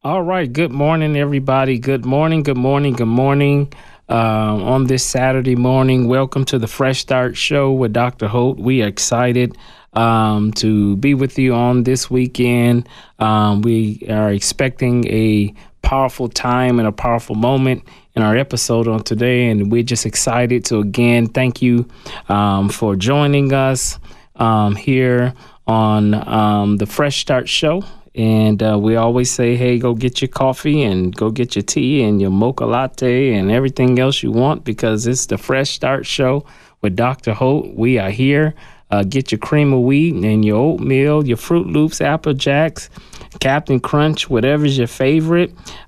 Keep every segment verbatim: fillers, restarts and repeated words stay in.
All right. Good morning, everybody. Good morning. Good morning. Good morning. Um, on this Saturday morning, welcome to the Fresh Start Show with Doctor Holt. We are excited um, to be with you on this weekend. Um, we are expecting a powerful time and a powerful moment in our episode on today, and we're just excited to again thank you um, for joining us um, here on um, the Fresh Start Show. And uh, we always say, hey, go get your coffee and go get your tea and your mocha latte and everything else you want, because it's the Fresh Start Show with Doctor Holt. We are here. Uh, get your cream of wheat and your oatmeal, your Fruit Loops, Apple Jacks, Captain Crunch, whatever's your favorite.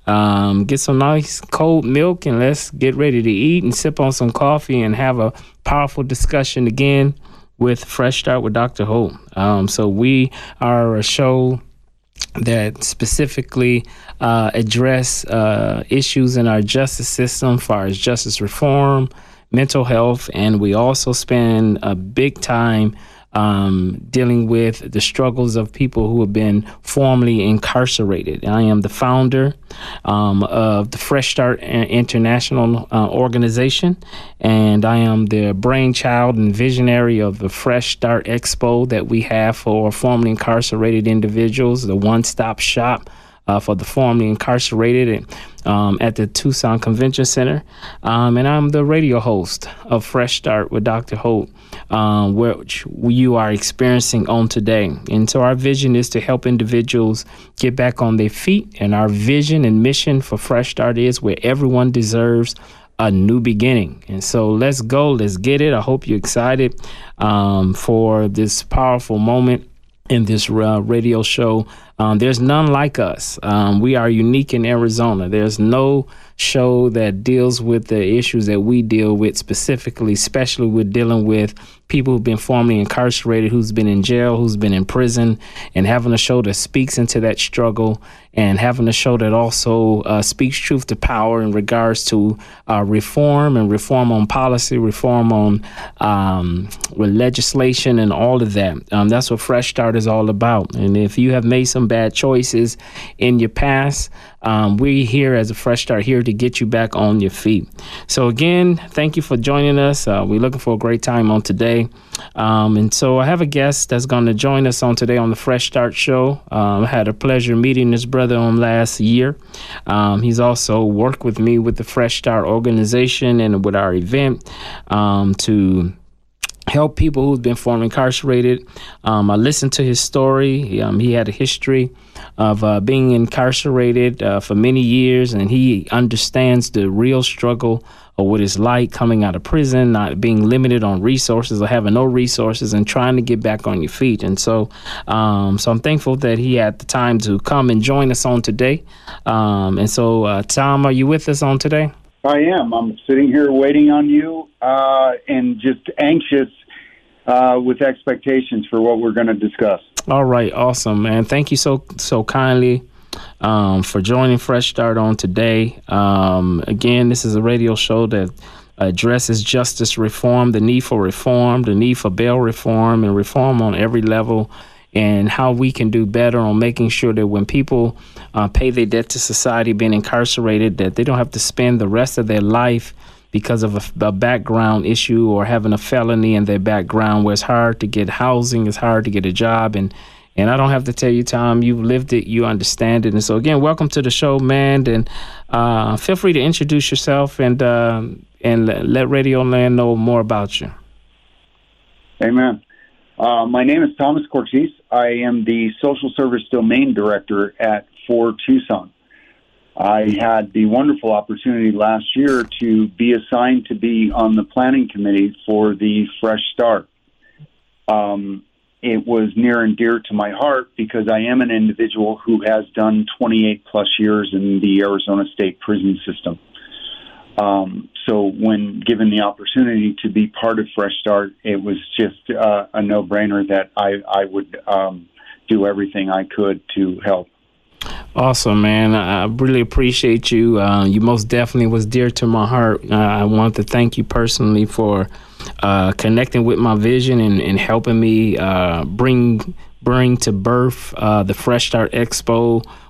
Um, get some nice cold milk and let's get ready to eat and sip on some coffee and have a powerful discussion again with Fresh Start with Doctor Holt. Um, so we are a show that specifically uh, address uh, issues in our justice system, as far as justice reform, mental health, and we also spend a big time um, dealing with the struggles of people who have been formerly incarcerated. I am the founder um, of the Fresh Start International uh, organization, and I am the brainchild and visionary of the Fresh Start Expo that we have for formerly incarcerated individuals, the one-stop shop Uh, for the formerly incarcerated um, at the Tucson Convention Center. Um, and I'm the radio host of Fresh Start with Doctor Holt, um, which you are experiencing on today. And so our vision is to help individuals get back on their feet. And our vision and mission for Fresh Start is where everyone deserves a new beginning. And so let's go. Let's get it. I hope you're excited um, for this powerful moment in this uh, radio show. Um, there's none like us. Um, we are unique in Arizona. There's no show that deals with the issues that we deal with specifically, especially with dealing with people who've been formerly incarcerated, who's been in jail, who's been in prison, and having a show that speaks into that struggle, and having a show that also uh, speaks truth to power in regards to uh, reform and reform on policy, reform on um, with legislation and all of that. Um, that's what Fresh Start is all about. And if you have made some bad choices in your past, um, we here as a Fresh Start here to get you back on your feet. So again, thank you for joining us. Uh, we're looking for a great time on today. Um, and so I have a guest that's going to join us on today on the Fresh Start Show. Um, I had a pleasure meeting this brother on last year. Um, he's also worked with me with the Fresh Start organization and with our event um, to help people who've been formerly incarcerated. Um, I listened to his story. He, um, he had a history of uh, being incarcerated uh, for many years, and he understands the real struggle of what it's like coming out of prison, not being limited on resources or having no resources and trying to get back on your feet. And so um, so I'm thankful that he had the time to come and join us on today. Um, and so, uh, Tom, are you with us on today? I am. I'm sitting here waiting on you uh, and just anxious uh, with expectations for what we're going to discuss. All right. Awesome, man. Thank you so, so kindly um, for joining Fresh Start on today. Um, again, this is a radio show that addresses justice reform, the need for reform, the need for bail reform, and reform on every level, and how we can do better on making sure that when people uh, pay their debt to society, being incarcerated, that they don't have to spend the rest of their life because of a, a background issue or having a felony in their background, where it's hard to get housing, it's hard to get a job. And and I don't have to tell you, Tom, you've lived it, you understand it. And so, again, welcome to the show, man. And uh, feel free to introduce yourself and, uh, and let Radio Land know more about you. Amen. Uh, my name is Thomas Cortese. I am the Social Service Domain Director at For Tucson. I had the wonderful opportunity last year to be assigned to be on the planning committee for the Fresh Start. Um, it was near and dear to my heart because I am an individual who has done twenty-eight plus years in the Arizona State prison system. Um, so when given the opportunity to be part of Fresh Start, it was just uh, a no-brainer that I, I would um, do everything I could to help. Awesome, man. I really appreciate you. Uh, you most definitely was dear to my heart. Uh, I want to thank you personally for uh, connecting with my vision and, and helping me uh, bring bring to birth uh, the Fresh Start Expo,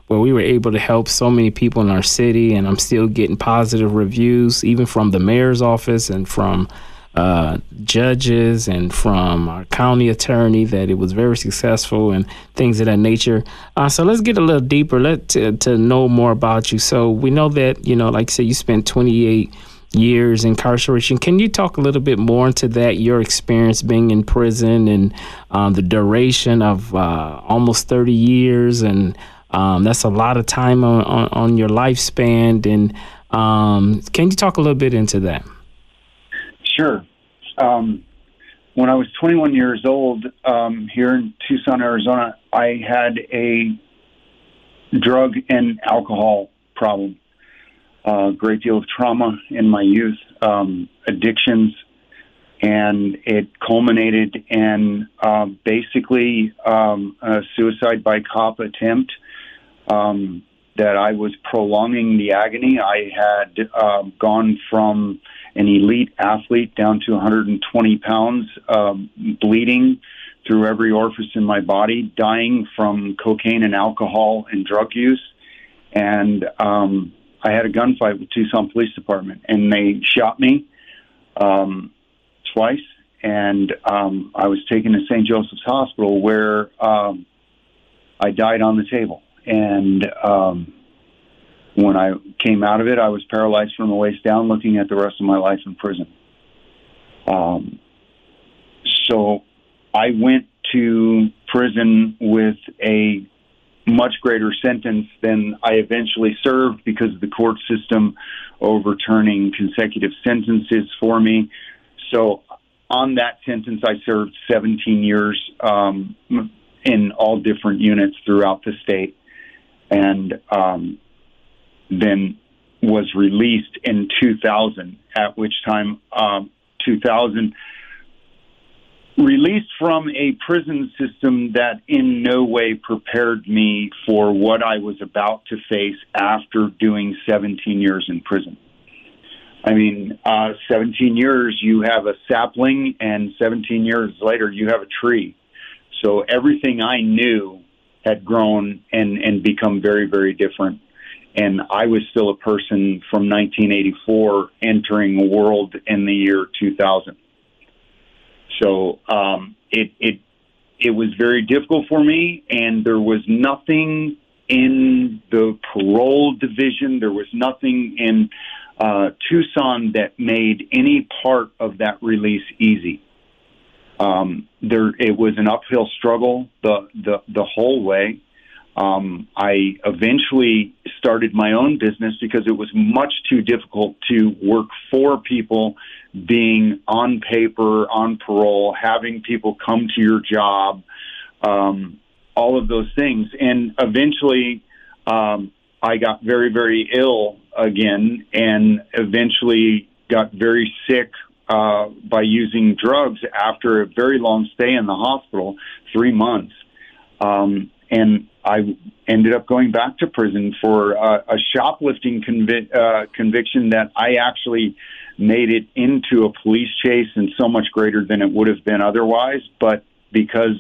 where we were able to help so many people in our city, and I'm still getting positive reviews, even from the mayor's office and from uh, judges and from our county attorney, that it was very successful and things of that nature. Uh, so let's get a little deeper, let to, to know more about you. So we know that, you know, like I said, you spent twenty-eight years incarceration. Can you talk a little bit more into that, your experience being in prison and um, the duration of uh, almost thirty years, and um, that's a lot of time on, on, on your lifespan. And um, can you talk a little bit into that? Sure. Um, when I was twenty-one years old, um, here in Tucson, Arizona, I had a drug and alcohol problem. A uh, great deal of trauma in my youth, um, addictions, and it culminated in uh, basically um, a suicide by cop attempt um, that I was prolonging the agony. I had uh, gone from an elite athlete down to one hundred twenty pounds, um, bleeding through every orifice in my body, dying from cocaine and alcohol and drug use. And um, I had a gunfight with Tucson Police Department, and they shot me um, twice. And um, I was taken to Saint Joseph's Hospital, where um, I died on the table. And um, when I came out of it, I was paralyzed from the waist down, looking at the rest of my life in prison. Um, so I went to prison with a much greater sentence than I eventually served, because of the court system overturning consecutive sentences for me. So on that sentence, I served seventeen years um, in all different units throughout the state, and um, then was released in two thousand, at which time um, two thousand released from a prison system that in no way prepared me for what I was about to face after doing seventeen years in prison. I mean, uh, seventeen years, you have a sapling, and seventeen years later, you have a tree. So everything I knew had grown and, and become very, very different. And I was still a person from nineteen eighty-four entering a world in the year two thousand. So um, it it it was very difficult for me, and there was nothing in the parole division, there was nothing in uh, Tucson that made any part of that release easy. Um, there, it was an uphill struggle the the, the whole way. Um, I eventually started my own business because it was much too difficult to work for people, being on paper, on parole, having people come to your job, um, all of those things. And eventually um, I got very, very ill again, and eventually got very sick uh, by using drugs after a very long stay in the hospital, three months. Um, and I ended up going back to prison for uh, a shoplifting convi- uh, conviction that I actually made it into a police chase, and so much greater than it would have been otherwise. But because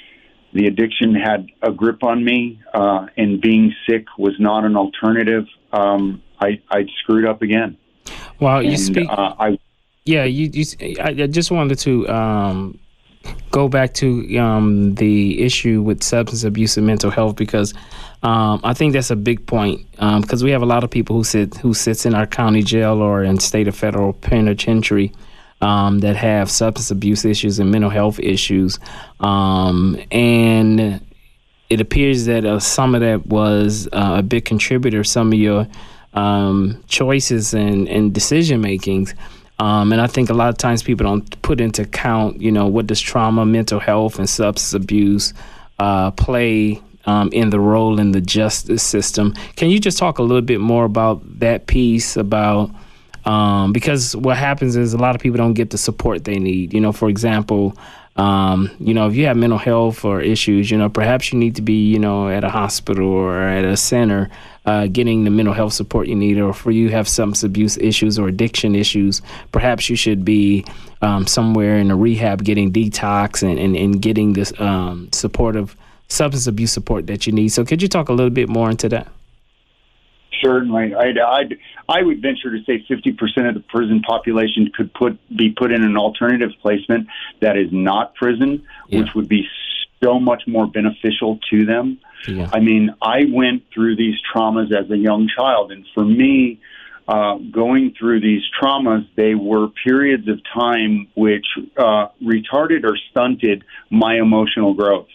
the addiction had a grip on me, uh, and being sick was not an alternative, um, I, I screwed up again. Well, you and, speak. Uh, I, yeah, you. you I just wanted to. Um, go back to um, the issue with substance abuse and mental health, because um, I think that's a big point, because um, we have a lot of people who sit who sits in our county jail or in state or federal penitentiary um, that have substance abuse issues and mental health issues, um, and it appears that uh, some of that was uh, a big contributor, some of your um, choices and, and decision makings. Um, and I think a lot of times people don't put into account, you know, what does trauma, mental health, and substance abuse uh, play um, in the role in the justice system. Can you just talk a little bit more about that piece, about um, because what happens is a lot of people don't get the support they need. You know, for example, um, you know, if you have mental health or issues, you know, perhaps you need to be, you know, at a hospital or at a center Uh, getting the mental health support you need, or for you have substance abuse issues or addiction issues, perhaps you should be um, somewhere in a rehab getting detox and, and, and getting this um, supportive substance abuse support that you need. So could you talk a little bit more into that? Certainly. I'd, I'd, I would venture to say fifty percent of the prison population could put be put in an alternative placement that is not prison, yeah. which would be so much more beneficial to them. Yeah. I mean, I went through these traumas as a young child, and for me, uh, going through these traumas, they were periods of time which uh, retarded or stunted my emotional growth.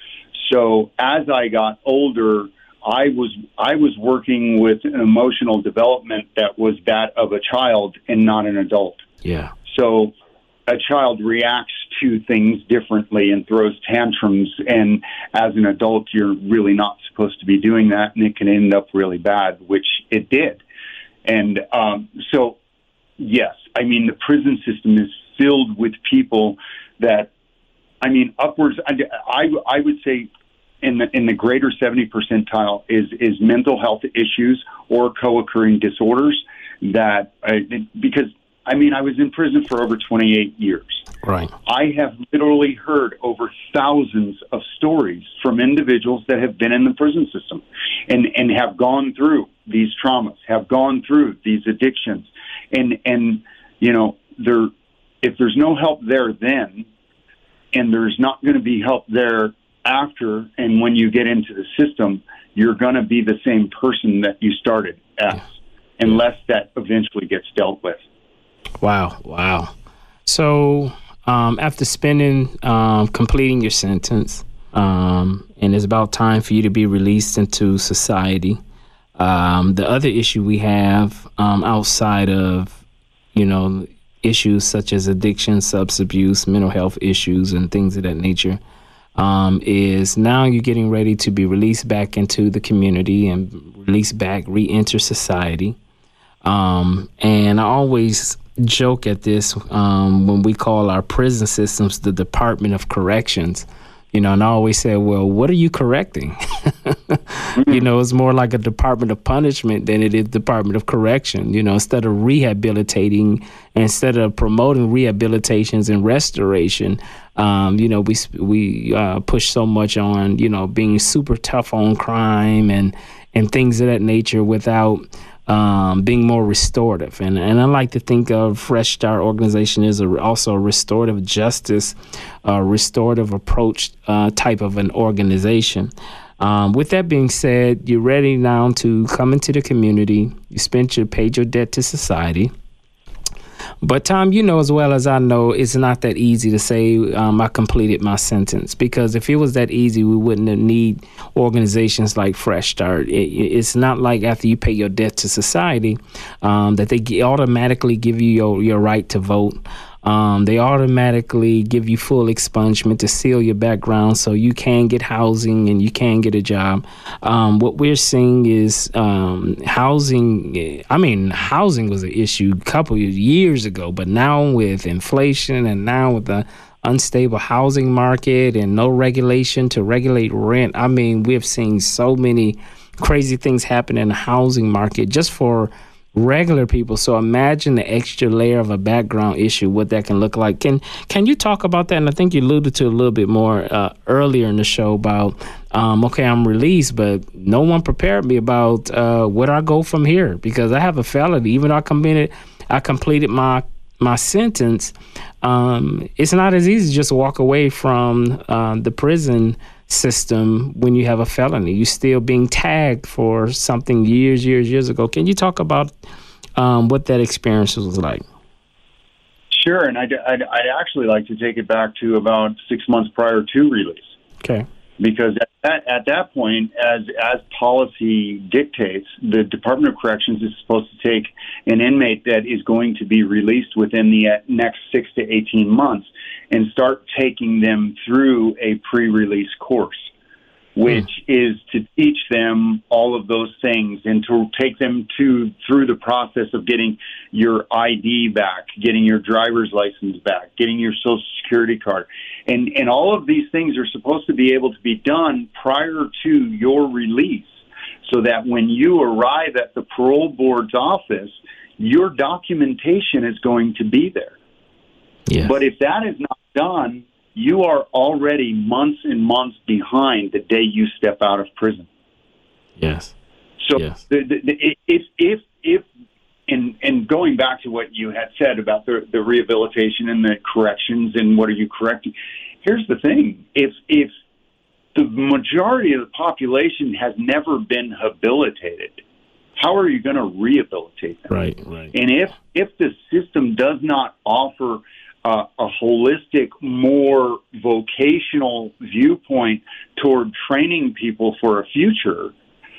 So as I got older, I was I was working with an emotional development that was that of a child and not an adult. Yeah. So a child reacts to things differently and throws tantrums, and as an adult, you're really not supposed to be doing that, and it can end up really bad, which it did. And um, so, yes, I mean, the prison system is filled with people that, I mean, upwards, I, I, I would say, in the in the greater seventy percentile is is mental health issues or co-occurring disorders that uh, because I mean I was in prison for over twenty-eight years. Right. I have literally heard over thousands of stories from individuals that have been in the prison system and and have gone through these traumas, have gone through these addictions, and and you know there if there's no help there then, and there's not going to be help there after, and when you get into the system, you're going to be the same person that you started as, unless that eventually gets dealt with. Wow, wow. So um, after spending, um, completing your sentence, um, and it's about time for you to be released into society, um, the other issue we have um, outside of, you know, issues such as addiction, substance abuse, mental health issues, and things of that nature, Um, is now you're getting ready to be released back into the community and released back, re-enter society. Um, and I always joke at this um, when we call our prison systems the Department of Corrections. You know, and I always say, well, what are you correcting? mm-hmm. You know, it's more like a Department of Punishment than it is Department of Correction. You know, instead of rehabilitating, instead of promoting rehabilitations and restoration, um, you know, we we uh, push so much on, you know, being super tough on crime and and things of that nature without um, being more restorative. And and I like to think of Fresh Start organization as a, also a restorative justice, uh, restorative approach uh, type of an organization. Um, with that being said, you're ready now to come into the community. You spent your paid your debt to society. But Tom, you know as well as I know, it's not that easy to say um, I completed my sentence, because if it was that easy, we wouldn't have need organizations like Fresh Start. It, it's not like after you pay your debt to society um, that they automatically give you your, your right to vote. Um, they automatically give you full expungement to seal your background so you can get housing and you can get a job. Um, what we're seeing is um, housing. I mean, housing was an issue a couple of years ago, but now with inflation and now with the unstable housing market and no regulation to regulate rent, I mean, we've seen so many crazy things happen in the housing market just for regular people. So imagine the extra layer of a background issue, what that can look like. Can can you talk about that? And I think you alluded to a little bit more uh, earlier in the show about, um, okay, I'm released, but no one prepared me about uh, where I go from here, because I have a felony. Even though I committed, I completed my my sentence. Um, it's not as easy to just walk away from uh, the prison system when you have a felony. You're still being tagged for something years, years, years ago. Can you talk about um, what that experience was like? Sure, and I'd, I'd, I'd actually like to take it back to about six months prior to release. Okay. Because at that, at that point, as as policy dictates, the Department of Corrections is supposed to take an inmate that is going to be released within the next six to eighteen months and start taking them through a pre-release course, which mm. is to teach them all of those things and to take them to through the process of getting your I D back, getting your driver's license back, getting your Social Security card. And, and all of these things are supposed to be able to be done prior to your release, so that when you arrive at the parole board's office, your documentation is going to be there. Yeah. But if that is not done, you are already months and months behind the day you step out of prison. Yes. So yes. The, the, the, if, if, if, and, and going back to what you had said about the, the rehabilitation and the corrections and what are you correcting, here's the thing. If, if the majority of the population has never been habilitated, how are you going to rehabilitate them? Right, right. And if, if the system does not offer uh, a holistic, more vocational viewpoint toward training people for a future,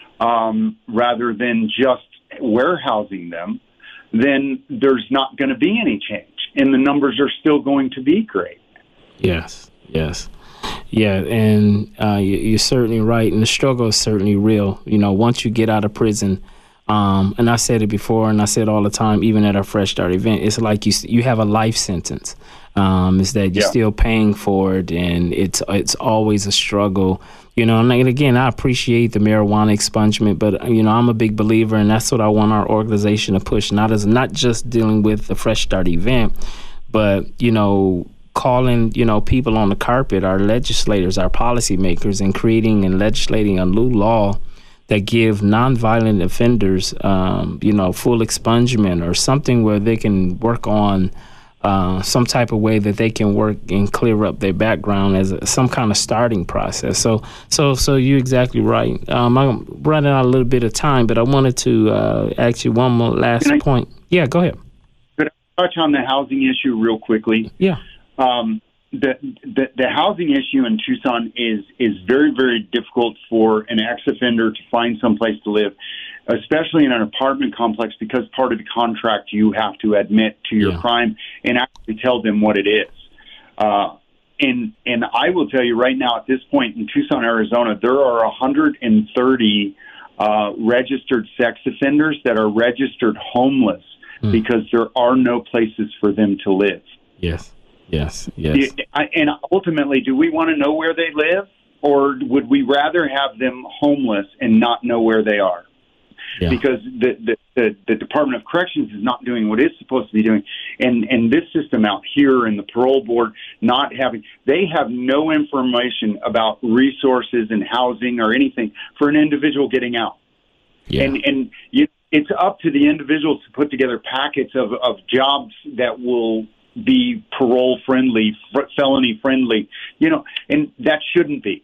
um, rather than just warehousing them, then there's not going to be any change, and the numbers are still going to be great. Yes, yes. Yeah, and uh, you're certainly right, and the struggle is certainly real. You know, once you get out of prison, um, and I said it before, and I said all the time, even at our Fresh Start event, it's like you you have a life sentence. Um, is that you're yeah. still paying for it, and it's it's always a struggle. You know, and again, I appreciate the marijuana expungement, but, you know, I'm a big believer, and that's what I want our organization to push, not as not just dealing with the Fresh Start event, but, you know, calling, you know, people on the carpet, our legislators, our policymakers, and creating and legislating a new law that give nonviolent offenders, um, you know, full expungement or something where they can work on Uh, some type of way that they can work and clear up their background as a, some kind of starting process. So, so, so you're exactly right. Um, I'm running out a little bit of time, but I wanted to uh, ask you one more last I, point. Yeah, go ahead. Could I touch on the housing issue real quickly? Yeah. Um, the, the the housing issue in Tucson is is very, very difficult for an ex-offender to find someplace to live, especially in an apartment complex, because part of the contract you have to admit to your yeah. crime and actually tell them what it is. Uh, and and I will tell you right now, at this point in Tucson, Arizona, there are one hundred thirty uh, registered sex offenders that are registered homeless mm. because there are no places for them to live. Yes, yes, yes. And ultimately, do we want to know where they live, or would we rather have them homeless and not know where they are? Yeah. Because the, the, the, the Department of Corrections is not doing what it's supposed to be doing. And, and this system out here and the parole board not having, they have no information about resources and housing or anything for an individual getting out. Yeah. And, and you, it's up to the individuals to put together packets of, of jobs that will be parole friendly, felony friendly, you know, and that shouldn't be.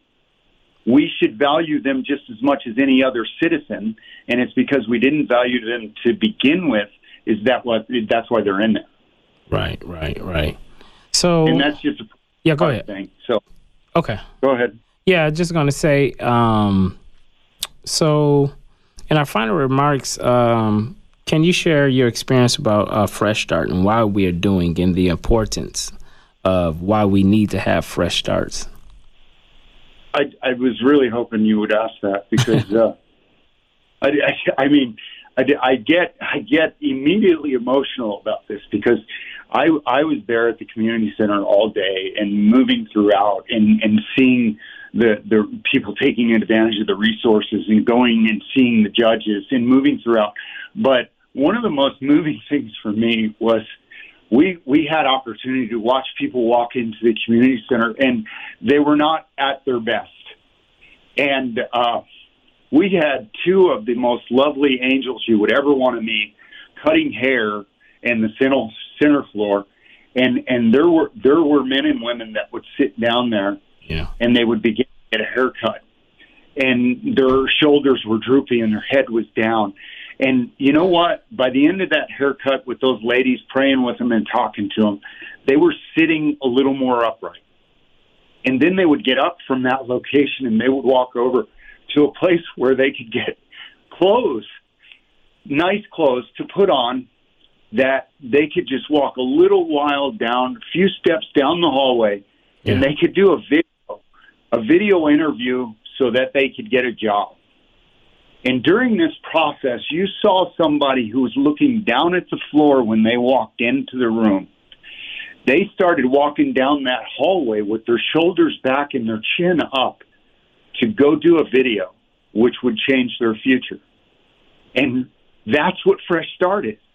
We should value them just as much as any other citizen, and it's because we didn't value them to begin with. Is that what? That's why they're in there. Right, right, right. So, and that's just a yeah. Go ahead. Thing. So, okay. Go ahead. Yeah, just going to say. Um, so, in our final remarks, um, can you share your experience about uh, Fresh Start and why we are doing, and the importance of why we need to have fresh starts? I, I was really hoping you would ask that, because uh, I, I, I mean, I, I get I get immediately emotional about this, because I I was there at the community center all day and moving throughout and, and seeing the, the people taking advantage of the resources and going and seeing the judges and moving throughout. But one of the most moving things for me was We we had opportunity to watch people walk into the community center, and they were not at their best. And uh, we had two of the most lovely angels you would ever want to meet, cutting hair in the center, center floor, and and there were there were men and women that would sit down there, yeah. and they would begin to get a haircut, and their shoulders were droopy and their head was down. And you know what? By the end of that haircut, with those ladies praying with them and talking to them, they were sitting a little more upright. And then they would get up from that location and they would walk over to a place where they could get clothes, nice clothes to put on, that they could just walk a little while down, a few steps down the hallway, yeah. and they could do a video, a video interview so that they could get a job. And during this process, you saw somebody who was looking down at the floor when they walked into the room. They started walking down that hallway with their shoulders back and their chin up to go do a video, which would change their future. And that's what Fresh Start is.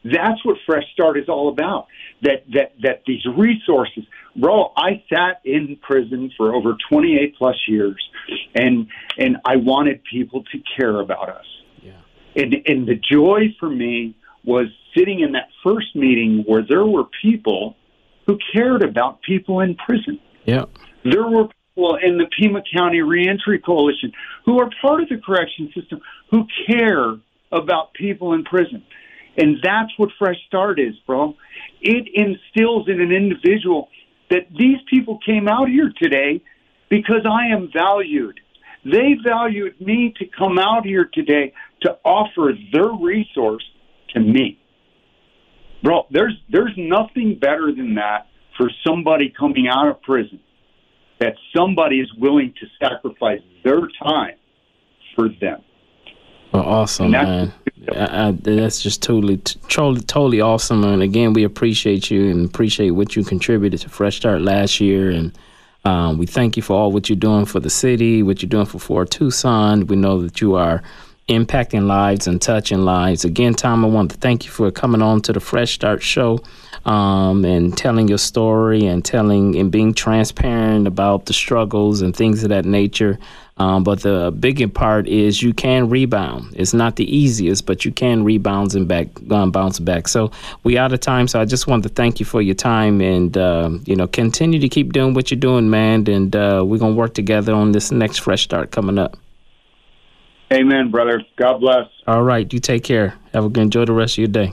That's what Fresh Start is all about. That that that these resources, bro. I sat in prison for over twenty-eight plus years, and and I wanted people to care about us. Yeah. And and the joy for me was sitting in that first meeting where there were people who cared about people in prison. Yeah. There were people in the Pima County Reentry Coalition who are part of the correction system who care about people in prison. And that's what Fresh Start is, bro. It instills in an individual that these people came out here today because I am valued. They valued me to come out here today to offer their resource to me. Bro, there's there's nothing better than that for somebody coming out of prison, that somebody is willing to sacrifice their time for them. Well, awesome, man. I, I, that's just totally, totally, totally awesome. And again, we appreciate you and appreciate what you contributed to Fresh Start last year. And um, we thank you for all what you're doing for the city, what you're doing for Fort Tucson. We know that you are impacting lives and touching lives. Again, Tom, I want to thank you for coming on to the Fresh Start show um, and telling your story and telling and being transparent about the struggles and things of that nature. Um, but the bigger part is you can rebound. It's not the easiest, but you can rebound and back, um, bounce back. So we out of time. So I just wanted to thank you for your time and, uh, you know, continue to keep doing what you're doing, man. And uh, we're going to work together on this next Fresh Start coming up. Amen, brother. God bless. All right. You take care. Have a good, enjoy the rest of your day.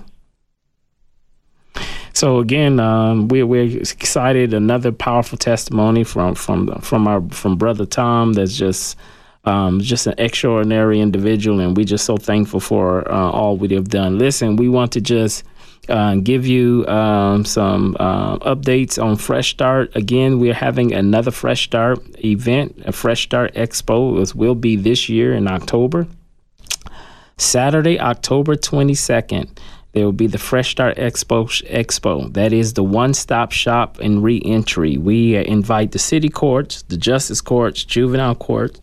So again, um, we're we're excited. Another powerful testimony from from from our from Brother Tom. That's just um, just an extraordinary individual, and we're just so thankful for uh, all we have done. Listen, we want to just uh, give you um, some uh, updates on Fresh Start. Again, we're having another Fresh Start event, a Fresh Start Expo. It will be this year in October, Saturday, October twenty-second. There will be the Fresh Start Expo. Expo. That is the one-stop shop in reentry. We uh, invite the city courts, the justice courts, juvenile courts,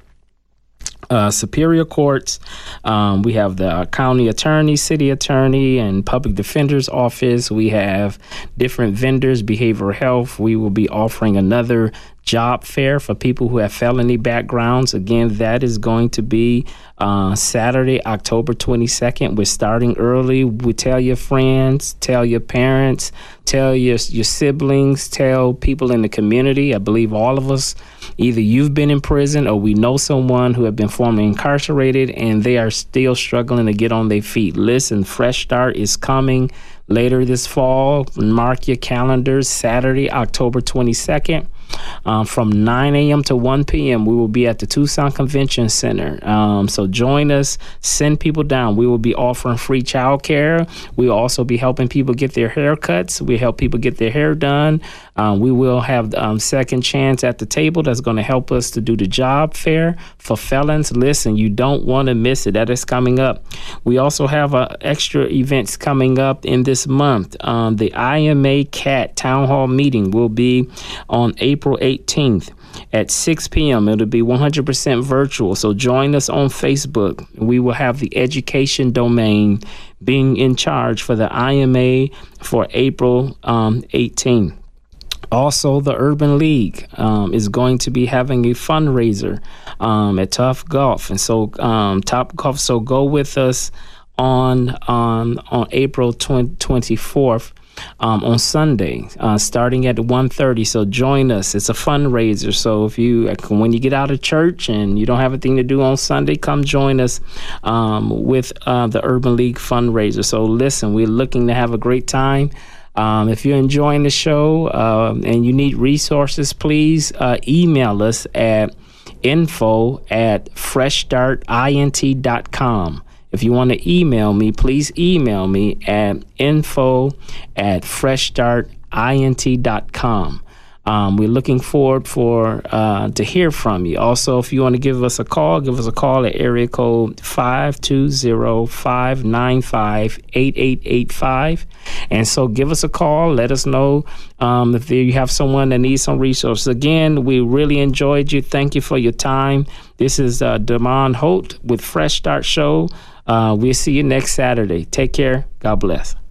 uh, superior courts. Um, we have the county attorney, city attorney, and public defender's office. We have different vendors, behavioral health. We will be offering another job fair for people who have felony backgrounds. Again, that is going to be uh, Saturday, October twenty-second. We're starting early. We tell your friends, tell your parents, tell your your siblings, tell people in the community. I believe all of us, either you've been in prison or we know someone who have been formerly incarcerated and they are still struggling to get on their feet. Listen, Fresh Start is coming later this fall. Mark your calendars, Saturday, October twenty-second. Um, from nine a.m. to one p.m. we will be at the Tucson Convention Center. Um, so join us, send people down. We will be offering free child care. We'll also be helping people get their haircuts. We help people get their hair done. Um, we will have um, Second Chance at the table that's going to help us to do the job fair for felons. Listen, you don't want to miss it. That is coming up. We also have uh, extra events coming up in this month. Um, the I M A C A T Town Hall meeting will be on April eighteenth at six p.m. It'll be one hundred percent virtual. So join us on Facebook. We will have the education domain being in charge for the I M A for April um, eighteenth. Also, the Urban League um, is going to be having a fundraiser um, at Top Golf, and so um, Top Golf. So go with us on on on April twenty-fourth. Um, on Sunday, uh, starting at one thirty. So join us. It's a fundraiser. So if you, when you get out of church and you don't have anything to do on Sunday, come join us um, with uh, the Urban League fundraiser. So listen, we're looking to have a great time. Um, if you're enjoying the show uh, and you need resources, please uh, email us at info at fresh start int dot com. If you want to email me, please email me at info at fresh start int dot com. Um, we're looking forward for uh, to hear from you. Also, if you want to give us a call, give us a call at area code five two zero, five nine five, eight eight eight five. And so give us a call. Let us know um, if you have someone that needs some resources. Again, we really enjoyed you. Thank you for your time. This is uh, Damon Holt with Fresh Start Show. Uh, we'll see you next Saturday. Take care. God bless.